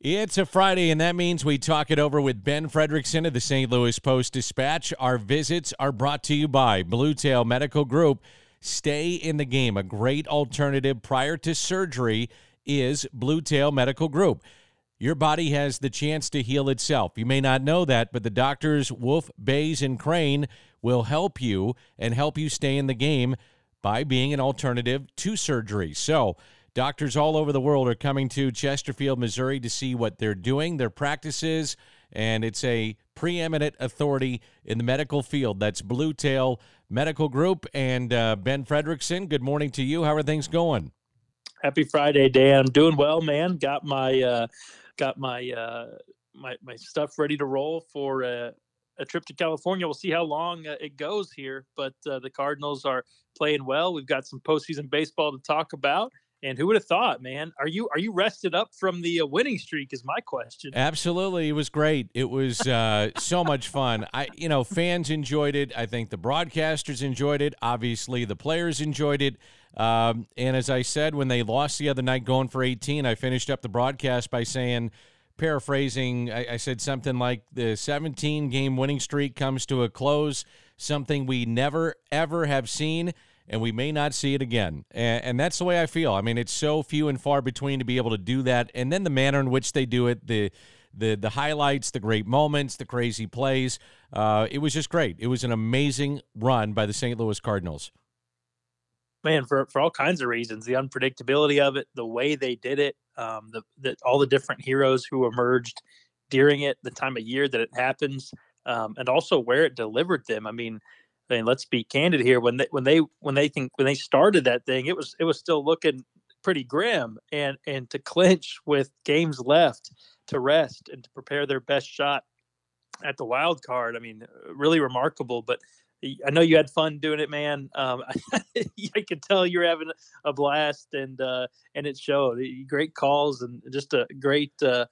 It's a Friday, and that means we talk it over with Ben Frederickson of the St. Louis Post-Dispatch. Our visits are brought to you by Blue Tail Medical Group. Stay in the game. A great alternative prior to surgery is Blue Tail Medical Group. Your body has the chance to heal itself. You may not know that, but the doctors Wolf, Bays, and Crane will help you and help you stay in the game by being an alternative to surgery. So, doctors all over the world are coming to Chesterfield, Missouri to see what they're doing, their practices, and it's a preeminent authority in the medical field. That's Blue Tail Medical Group. And Ben Frederickson, good morning to you. How are things going? Happy Friday, Dan. I'm doing well, man. Got my my stuff ready to roll for a trip to California. We'll see how long it goes here, but the Cardinals are playing well. We've got some postseason baseball to talk about. And who would have thought, man? Are you rested up from the winning streak is my question. Absolutely. It was great. It was so much fun. Fans enjoyed it. I think the broadcasters enjoyed it. Obviously, the players enjoyed it. And as I said, when they lost the other night going for 18, I finished up the broadcast by saying, paraphrasing, I said something like the 17-game winning streak comes to a close, something we never, ever have seen, and we may not see it again. And that's the way I feel. I mean, it's so few and far between to be able to do that. And then the manner in which they do it, the highlights, the great moments, the crazy plays, it was just great. It was an amazing run by the St. Louis Cardinals. Man, for all kinds of reasons, the unpredictability of it, the way they did it, all the different heroes who emerged during it, the time of year that it happens, and also where it delivered them. I mean, let's be candid here. When they started that thing, it was still looking pretty grim, and to clinch with games left to rest and to prepare their best shot at the wild card. I mean, really remarkable. But I know you had fun doing it, man. I could tell you're having a blast, and it showed. Great calls and just a great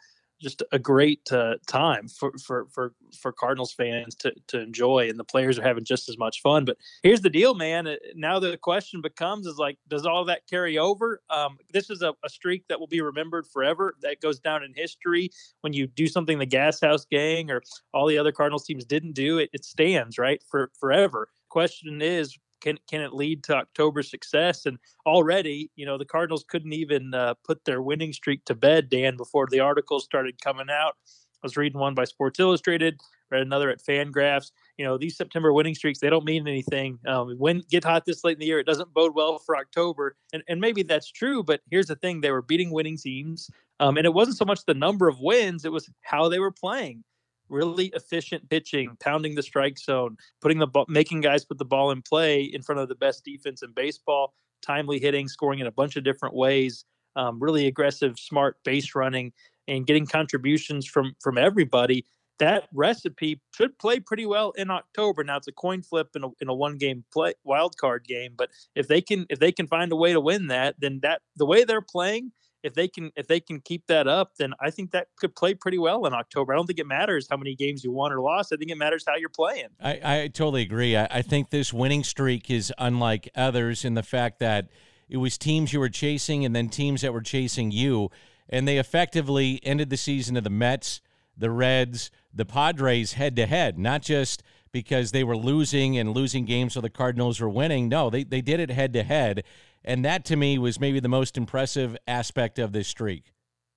time for Cardinals fans to enjoy, and the players are having just as much fun. But here's the deal, man. Now the question becomes is like, does all that carry over? This is a streak that will be remembered forever. That goes down in history. When you do something the Gas House Gang or all the other Cardinals teams didn't do, it stands, right, for forever. Question is, can it lead to October success? And already, the Cardinals couldn't even put their winning streak to bed, Dan, before the articles started coming out. I was reading one by Sports Illustrated, read another at Fangraphs. These September winning streaks, they don't mean anything. When get hot this late in the year, it doesn't bode well for October. And maybe that's true, but here's the thing. They were beating winning teams. And it wasn't so much the number of wins, it was how they were playing. Really efficient pitching, pounding the strike zone, making guys put the ball in play in front of the best defense in baseball, timely hitting, scoring in a bunch of different ways, really aggressive, smart base running, and getting contributions from everybody. That recipe should play pretty well in October. Now it's a coin flip in a one-game wild card game, but if they can find a way to win that, then the way they're playing. If they can keep that up, then I think that could play pretty well in October. I don't think it matters how many games you won or lost. I think it matters how you're playing. I totally agree. I think this winning streak is unlike others in the fact that it was teams you were chasing and then teams that were chasing you, and they effectively ended the season of the Mets, the Reds, the Padres head-to-head, not just because they were losing games so the Cardinals were winning. No, they did it head-to-head. And that, to me, was maybe the most impressive aspect of this streak.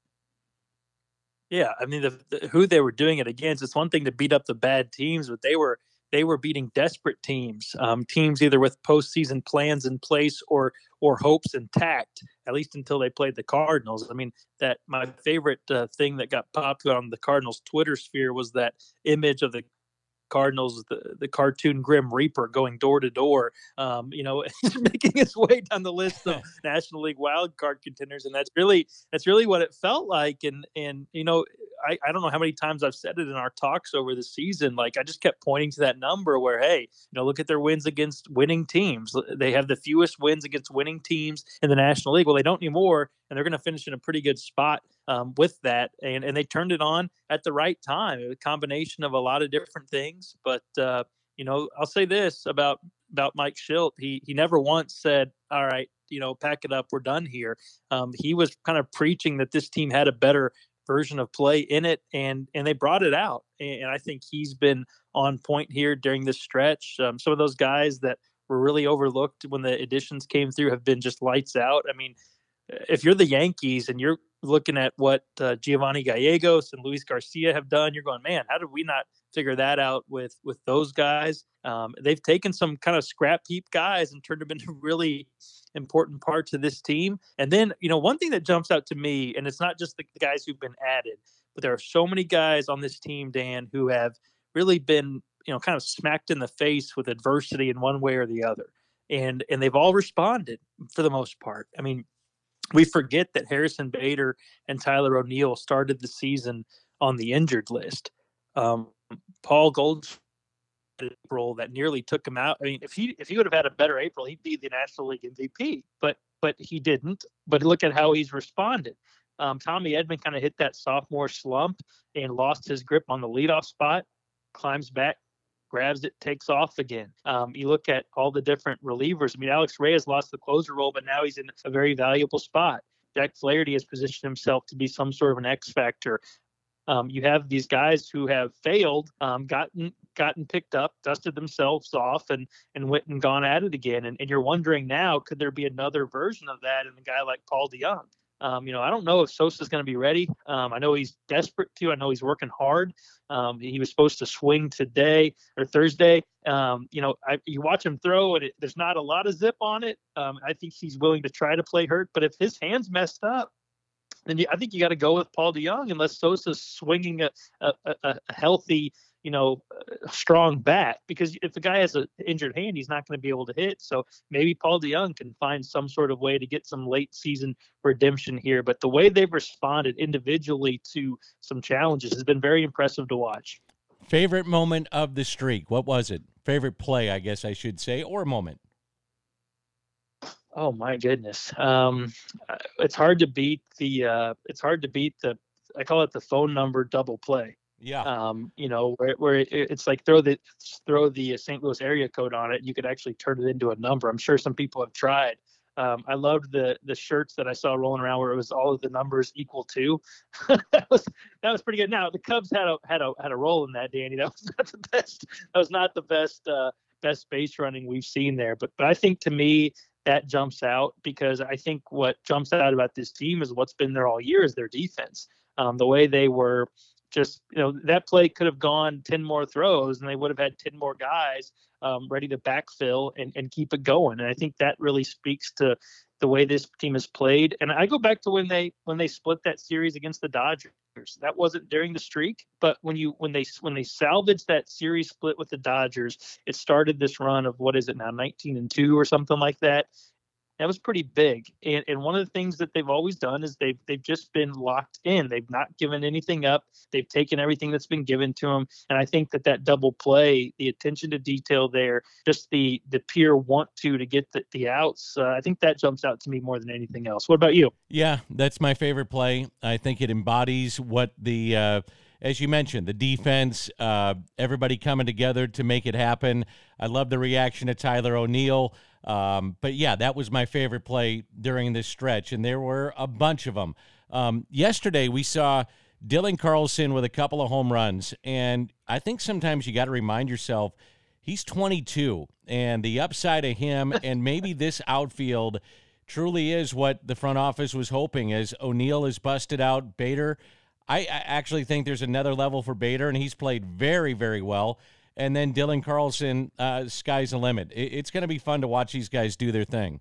Yeah, I mean, who they were doing it against. It's one thing to beat up the bad teams, but they were beating desperate teams, teams either with postseason plans in place or hopes intact, at least until they played the Cardinals. I mean, that my favorite thing that got popular on the Cardinals Twitter sphere was that image of the Cardinals, the cartoon Grim Reaper going door to door, making its way down the list of National League wild card contenders, and that's really what it felt like. And I don't know how many times I've said it in our talks over the season. Like, I just kept pointing to that number where, hey, look at their wins against winning teams. They have the fewest wins against winning teams in the National League. Well, they don't anymore, and they're going to finish in a pretty good spot with that. And they turned it on at the right time. It was a combination of a lot of different things. But, I'll say this about Mike Shildt. He never once said, all right, pack it up, we're done here. He was kind of preaching that this team had a better version of play in it, and they brought it out. And I think he's been on point here during this stretch. Some of those guys that were really overlooked when the additions came through have been just lights out. I mean, if you're the Yankees and you're looking at what Giovanni Gallegos and Luis Garcia have done, you're going, man, how did we not figure that out with those guys? They've taken some kind of scrap heap guys and turned them into really important parts of this team. And then, one thing that jumps out to me, and it's not just the guys who've been added, but there are so many guys on this team, Dan, who have really been, kind of smacked in the face with adversity in one way or the other. And they've all responded for the most part. I mean, we forget that Harrison Bader and Tyler O'Neill started the season on the injured list. Paul Goldschmidt April that nearly took him out. I mean, if he would have had a better April, he'd be the National League MVP. But he didn't. But look at how he's responded. Tommy Edman kind of hit that sophomore slump and lost his grip on the leadoff spot, climbs back, grabs it, takes off again. You look at all the different relievers. I mean, Alex Reyes lost the closer role, but now he's in a very valuable spot. Jack Flaherty has positioned himself to be some sort of an X factor. You have these guys who have failed, gotten picked up, dusted themselves off, and went and gone at it again. And you're wondering now, could there be another version of that in a guy like Paul DeJong? I don't know if Sosa's going to be ready. I know he's desperate to. I know he's working hard. He was supposed to swing today or Thursday. You watch him throw, and there's not a lot of zip on it. I think he's willing to try to play hurt. But if his hand's messed up, then I think you got to go with Paul DeJong unless Sosa's swinging a healthy, strong bat. Because if the guy has an injured hand, he's not going to be able to hit. So maybe Paul DeJong can find some sort of way to get some late season redemption here. But the way they've responded individually to some challenges has been very impressive to watch. Favorite moment of the streak? What was it? Favorite play, I guess I should say, or moment? Oh my goodness. It's hard to beat the I call it the phone number double play. Yeah. Where it's like throw the St. Louis area code on it. You could actually turn it into a number. I'm sure some people have tried. I loved the shirts that I saw rolling around where it was all of the numbers equal to. that was pretty good. Now the Cubs had a role in that, Danny. That was not the best. That was not the best base running we've seen there. But I think to me, that jumps out because I think what jumps out about this team is what's been there all year is their defense. The way they were just, that play could have gone 10 more throws and they would have had 10 more guys ready to backfill and keep it going. And I think that really speaks to the way this team has played. And I go back to when they split that series against the Dodgers. That wasn't during the streak, but when they salvaged that series split with the Dodgers, it started this run of what is it now, 19-2 or something like that. That was pretty big. And one of the things that they've always done is they've just been locked in. They've not given anything up. They've taken everything that's been given to them. And I think that double play, the attention to detail there, just the pure want to get the outs, I think that jumps out to me more than anything else. What about you? Yeah, that's my favorite play. I think it embodies what the as you mentioned, the defense, everybody coming together to make it happen. I love the reaction to Tyler O'Neill. But yeah, that was my favorite play during this stretch, and there were a bunch of them. Yesterday, we saw Dylan Carlson with a couple of home runs, and I think sometimes you got to remind yourself he's 22, and the upside of him and maybe this outfield truly is what the front office was hoping as O'Neill is busted out. Bader, I actually think there's another level for Bader, and he's played very, very well. And then Dylan Carlson, sky's the limit. It's going to be fun to watch these guys do their thing.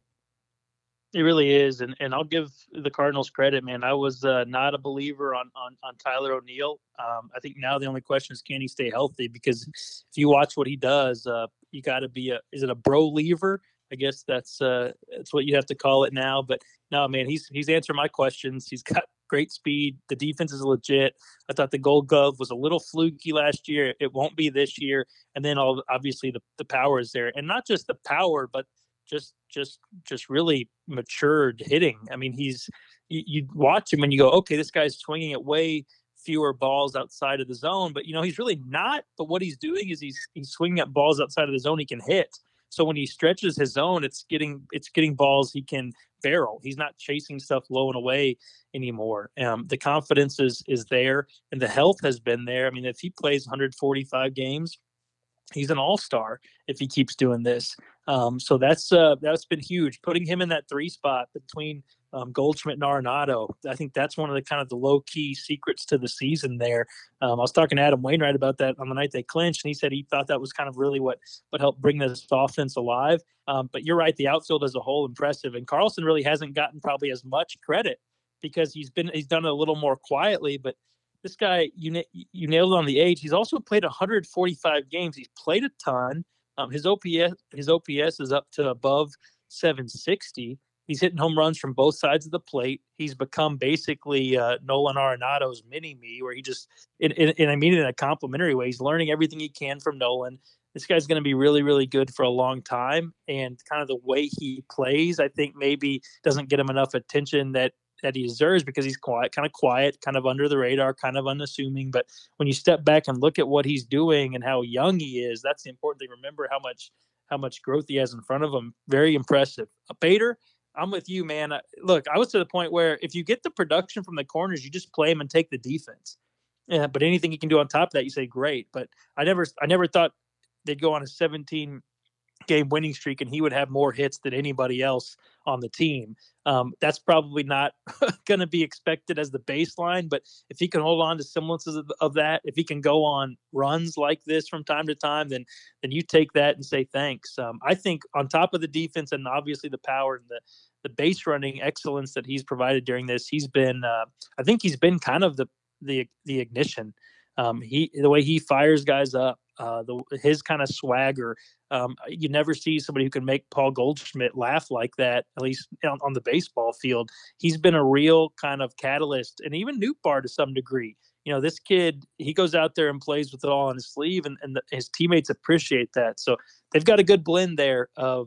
It really is, and I'll give the Cardinals credit, man. I was not a believer on Tyler O'Neill. I think now the only question is, can he stay healthy? Because if you watch what he does, you got to be is it a bro lever? I guess that's what you have to call it now. But no, man, he's answered my questions. He's got great speed. The defense is legit. I thought the Gold Glove was a little fluky last year. It won't be this year. And then obviously the power is there, and not just the power, but just really matured hitting. I mean, you watch him and you go, okay, this guy's swinging at way fewer balls outside of the zone, but he's really not. But what he's doing is he's swinging at balls outside of the zone he can hit. So when he stretches his zone, it's getting balls he can barrel. He's not chasing stuff low and away anymore. The confidence is there, and the health has been there. I mean, if he plays 145 games, he's an all-star if he keeps doing this. So that's been huge. Putting him in that 3 spot between Goldschmidt and Arenado, I think that's one of the kind of the low-key secrets to the season there. I was talking to Adam Wainwright about that on the night they clinched, and he said he thought that was kind of really what helped bring this offense alive. But you're right, the outfield as a whole impressive, and Carlson really hasn't gotten probably as much credit because he's done it a little more quietly, but this guy, you nailed it on the age. He's also played 145 games. He's played a ton. His OPS is up to above 760. He's hitting home runs from both sides of the plate. He's become basically Nolan Arenado's mini-me, where he just, and I mean it in a complimentary way, he's learning everything he can from Nolan. This guy's going to be really, really good for a long time. And kind of the way he plays, I think maybe doesn't get him enough attention that he deserves because he's quiet, kind of under the radar, kind of unassuming. But when you step back and look at what he's doing and how young he is, that's the important thing. Remember how much growth he has in front of him. Very impressive. Bader, I'm with you, man. Look, I was to the point where if you get the production from the corners, you just play him and take the defense. Yeah, but anything you can do on top of that, you say great. But I never thought they'd go on a 17-game winning streak and he would have more hits than anybody else on the team. That's probably not going to be expected as the baseline, but if he can hold on to semblances of that, if he can go on runs like this from time to time, then you take that and say thanks. I think on top of the defense and obviously the power and the base running excellence that he's provided during this, he's been I think he's been kind of the ignition. The way he fires guys up, his kind of swagger. You never see somebody who can make Paul Goldschmidt laugh like that, at least on the baseball field. He's been a real kind of catalyst, and even Nootbaar to some degree. This kid, he goes out there and plays with it all on his sleeve, and his teammates appreciate that. So they've got a good blend there of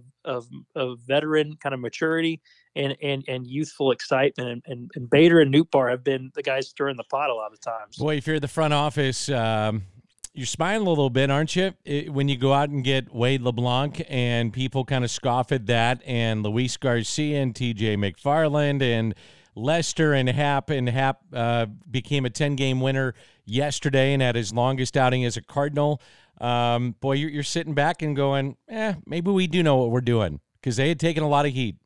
veteran kind of maturity and youthful excitement. And Bader and Nootbaar have been the guys stirring the pot a lot of times. Boy, if you're the front office, you're smiling a little bit, aren't you? When you go out and get Wade LeBlanc and people kind of scoff at that, and Luis Garcia and TJ McFarland and Lester and Happ became a 10-game winner yesterday and had his longest outing as a Cardinal. Boy, you're sitting back and going, maybe we do know what we're doing, because they had taken a lot of heat.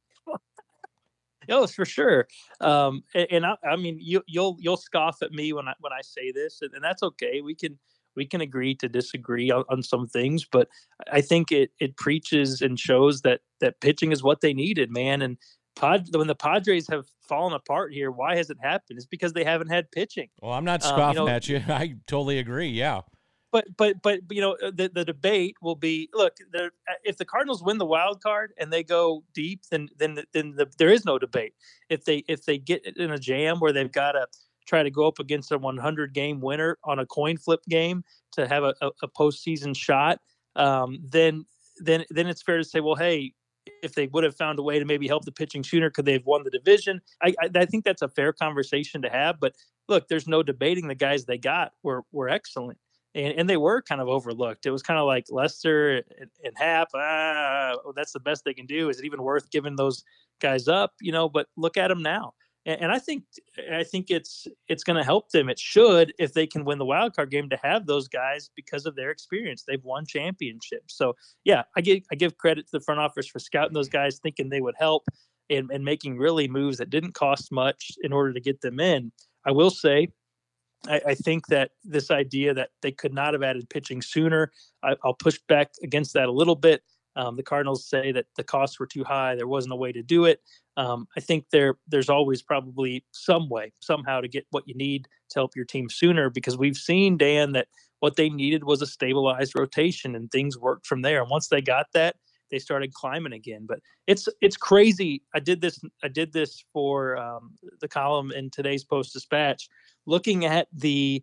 Oh, for sure. And I mean, you'll scoff at me when I say this, and that's okay. We can agree to disagree on some things, but I think it preaches and shows that pitching is what they needed, man. And when the Padres have fallen apart here, why has it happened? It's because they haven't had pitching. Well, I'm not scoffing at you. I totally agree. Yeah. But the debate will be, look, if the Cardinals win the wild card and they go deep, then there is no debate. If they get in a jam where they've got to try to go up against a 100-game winner on a coin flip game to have a postseason shot, then it's fair to say, well, hey, if they would have found a way to maybe help the pitching sooner, could they have won the division? I think that's a fair conversation to have. But look, there's no debating the guys they got were excellent. And they were kind of overlooked. It was kind of like Lester and Happ. That's the best they can do. Is it even worth giving those guys up? But look at them now. And I think it's going to help them. It should, if they can win the wild card game, to have those guys because of their experience. They've won championships. So yeah, I give credit to the front office for scouting those guys, thinking they would help and making really moves that didn't cost much in order to get them in. I will say, I think that this idea that they could not have added pitching sooner, I'll push back against that a little bit. The Cardinals say that the costs were too high. There wasn't a way to do it. I think there's always probably some way, somehow, to get what you need to help your team sooner, because we've seen, Dan, that what they needed was a stabilized rotation, and things worked from there. And once they got that, they started climbing again. But it's crazy. I did this for the column in today's Post-Dispatch, looking at the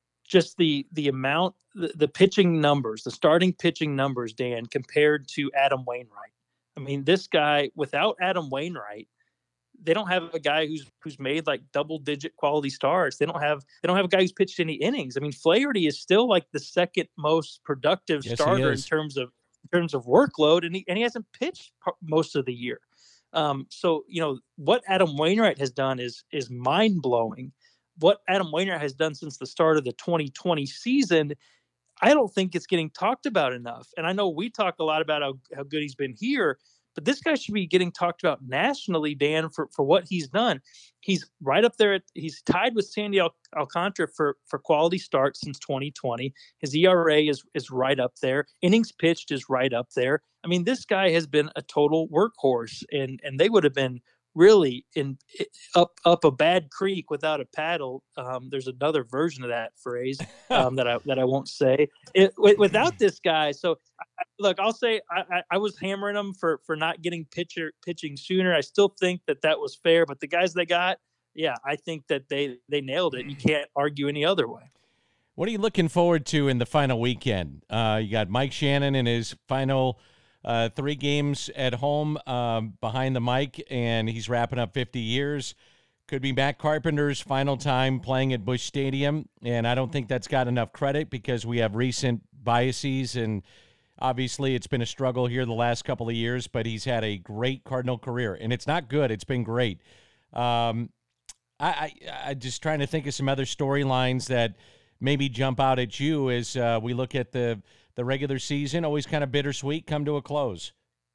amount, the pitching numbers, the starting pitching numbers, Dan, compared to Adam Wainwright. I mean, this guy, without Adam Wainwright, they don't have a guy who's made like double-digit quality starts. They don't have a guy who's pitched any innings. I mean, Flaherty is still like the second most productive starter in terms of terms of workload, and he hasn't pitched most of the year. So what Adam Wainwright has done is mind blowing. What Adam Wainwright has done since the start of the 2020 season, I don't think it's getting talked about enough. And I know we talk a lot about how good he's been here, but this guy should be getting talked about nationally, Dan, for what he's done. He's right up there. He's tied with Sandy Alcantara for quality starts since 2020. His ERA is right up there. Innings pitched is right up there. I mean, this guy has been a total workhorse, and they would have been really up a bad creek without a paddle. There's another version of that phrase that I won't say without this guy. So look, I'll say I was hammering them for not getting pitching sooner. I still think that was fair, but the guys they got, yeah, I think that they nailed it. You can't argue any other way. What are you looking forward to in the final weekend? You got Mike Shannon in his final 3 games at home behind the mic, and he's wrapping up 50 years. Could be Matt Carpenter's final time playing at Busch Stadium, and I don't think that's got enough credit because we have recent biases, and obviously it's been a struggle here the last couple of years, but he's had a great Cardinal career, and it's not good. It's been great. I just trying to think of some other storylines that maybe jump out at you as we look at the regular season, always kind of bittersweet, come to a close.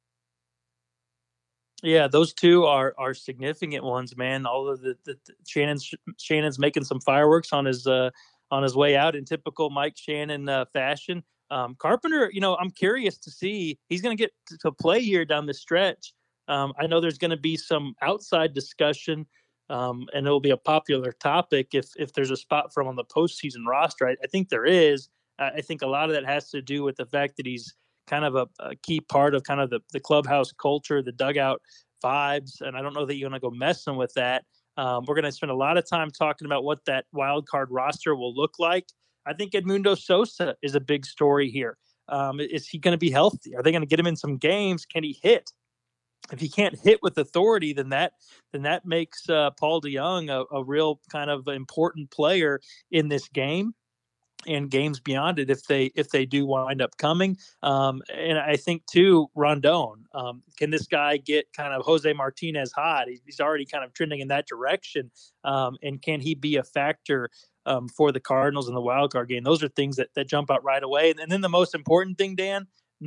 Yeah, those two are significant ones, man. All of the Shannon's making some fireworks on his way out in typical Mike Shannon fashion. Carpenter, I'm curious to see, he's going to get to play here down the stretch. I know there's going to be some outside discussion, and it'll be a popular topic if there's a spot for him on the postseason roster. I think there is. I think a lot of that has to do with the fact that he's kind of a key part of kind of the clubhouse culture, the dugout vibes. And I don't know that you're going to go messing with that. We're going to spend a lot of time talking about what that wild card roster will look like. I think Edmundo Sosa is a big story here. Is he going to be healthy? Are they going to get him in some games? Can he hit? If he can't hit with authority, then that makes Paul DeJong a real kind of important player in this game and games beyond it if they do wind up coming. And I think too, Rondon, can this guy get kind of Jose Martinez hot? He's already kind of trending in that direction. And can he be a factor for the Cardinals in the wild card game? Those are things that jump out right away. And then the most important thing, Dan,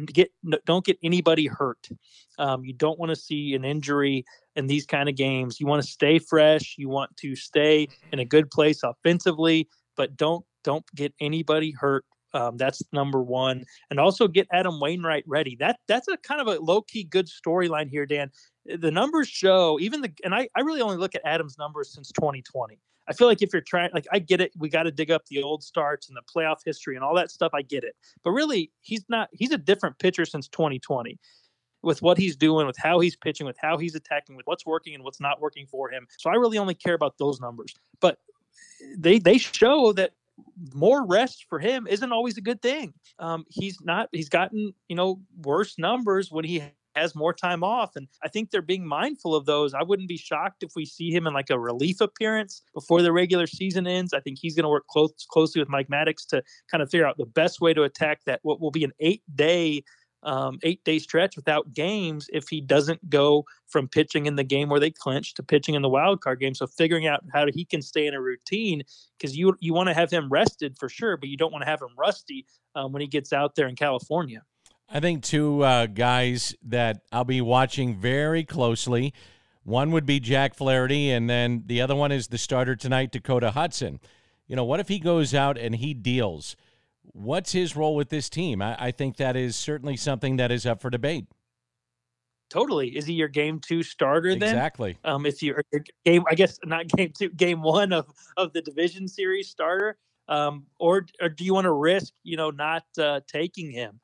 don't get anybody hurt. You don't want to see an injury in these kind of games. You want to stay fresh. You want to stay in a good place offensively, but don't get anybody hurt. That's number one. And also get Adam Wainwright ready. That's a kind of a low-key good storyline here, Dan. The numbers show and I really only look at Adam's numbers since 2020. I feel like if you're trying, like, I get it. We got to dig up the old starts and the playoff history and all that stuff. I get it. But really, he's a different pitcher since 2020 with what he's doing, with how he's pitching, with how he's attacking, with what's working and what's not working for him. So I really only care about those numbers. But they show that more rest for him isn't always a good thing. He's gotten, worse numbers when he has more time off. And I think they're being mindful of those. I wouldn't be shocked if we see him in like a relief appearance before the regular season ends. I think he's going to work closely with Mike Maddox to kind of figure out the best way to attack that, what will be an 8-day stretch without games if he doesn't go from pitching in the game where they clinch to pitching in the wild card game. So figuring out how he can stay in a routine, because you want to have him rested for sure, but you don't want to have him rusty when he gets out there in California. I think two guys that I'll be watching very closely. One would be Jack Flaherty, and then the other one is the starter tonight, Dakota Hudson. What if he goes out and he deals? What's his role with this team? I think that is certainly something that is up for debate. Totally. Is he your game 2 starter then? Exactly. If you're game, I guess not game 2, game 1 of the division series starter, or do you want to risk, not taking him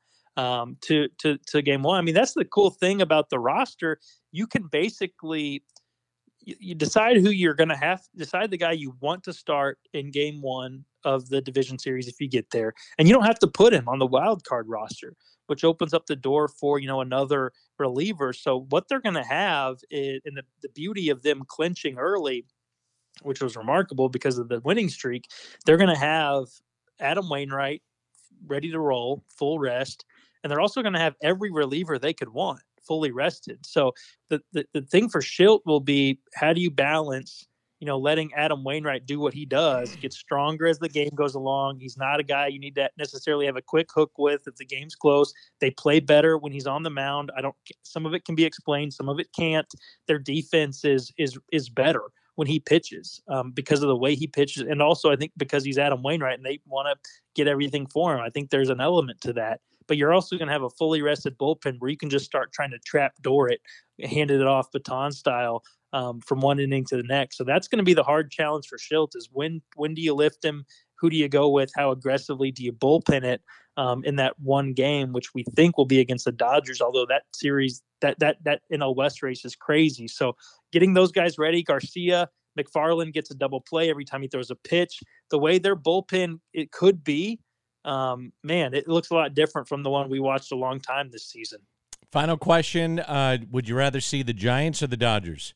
to game 1? I mean, that's the cool thing about the roster. You can basically you decide who you're going to decide the guy you want to start in game 1 of the division series if you get there, and you don't have to put him on the wild card roster, which opens up the door for another reliever. So what they're going to have is, and the beauty of them clinching early, which was remarkable because of the winning streak, they're going to have Adam Wainwright ready to roll, full rest, and they're also going to have every reliever they could want fully rested. So the thing for Schilt will be, how do you balance, letting Adam Wainwright do what he does, get stronger as the game goes along. He's not a guy you need to necessarily have a quick hook with if the game's close. They play better when he's on the mound. Some of it can be explained, some of it can't. Their defense is better when he pitches, because of the way he pitches. And also, I think because he's Adam Wainwright and they want to get everything for him, I think there's an element to that. But you're also going to have a fully rested bullpen where you can just start trying to trap door it, handed it off baton style, from one inning to the next. So that's going to be the hard challenge for Schilt, is when do you lift him? Who do you go with? How aggressively do you bullpen it in that one game, which we think will be against the Dodgers, although that series, that NL West race is crazy. So getting those guys ready. Garcia, McFarland gets a double play every time he throws a pitch. The way their bullpen it could be, man, it looks a lot different from the one we watched a long time this season. Final question. Would you rather see the Giants or the Dodgers?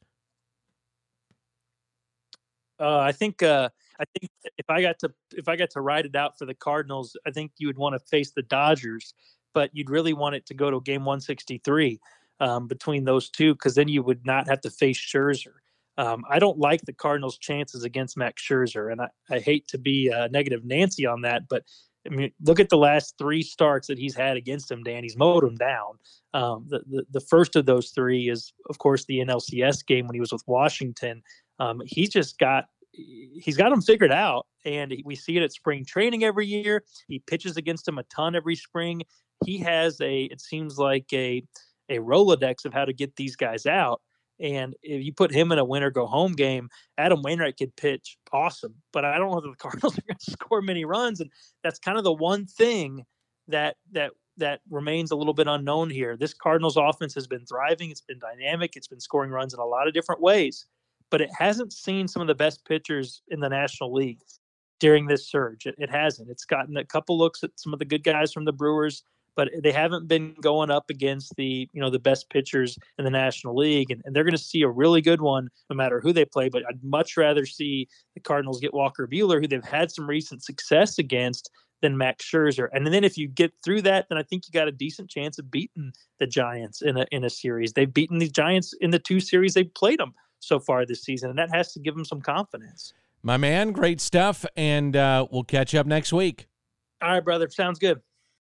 I think if I got to ride it out for the Cardinals, I think you would want to face the Dodgers, but you'd really want it to go to game 163 between those two, because then you would not have to face Scherzer. I don't like the Cardinals' chances against Max Scherzer, and I hate to be negative Nancy on that, but I mean, look at the last 3 starts that he's had against him, Dan. He's mowed him down. The first of those 3 is, of course, the NLCS game when he was with Washington. He's got them figured out, and we see it at spring training every year. He pitches against him a ton every spring. He has it seems like a Rolodex of how to get these guys out. And if you put him in a win-or-go-home game, Adam Wainwright could pitch awesome. But I don't know that the Cardinals are going to score many runs, and that's kind of the one thing that remains a little bit unknown here. This Cardinals offense has been thriving. It's been dynamic. It's been scoring runs in a lot of different ways, but it hasn't seen some of the best pitchers in the National League during this surge. It hasn't. It's gotten a couple looks at some of the good guys from the Brewers, but they haven't been going up against the best pitchers in the National League. And they're going to see a really good one no matter who they play. But I'd much rather see the Cardinals get Walker Buehler, who they've had some recent success against, than Max Scherzer. And then if you get through that, then I think you got a decent chance of beating the Giants in a series. They've beaten these Giants in the 2 series they've played them so far this season, and that has to give them some confidence. My man, great stuff, and we'll catch up next week. All right, brother. Sounds good.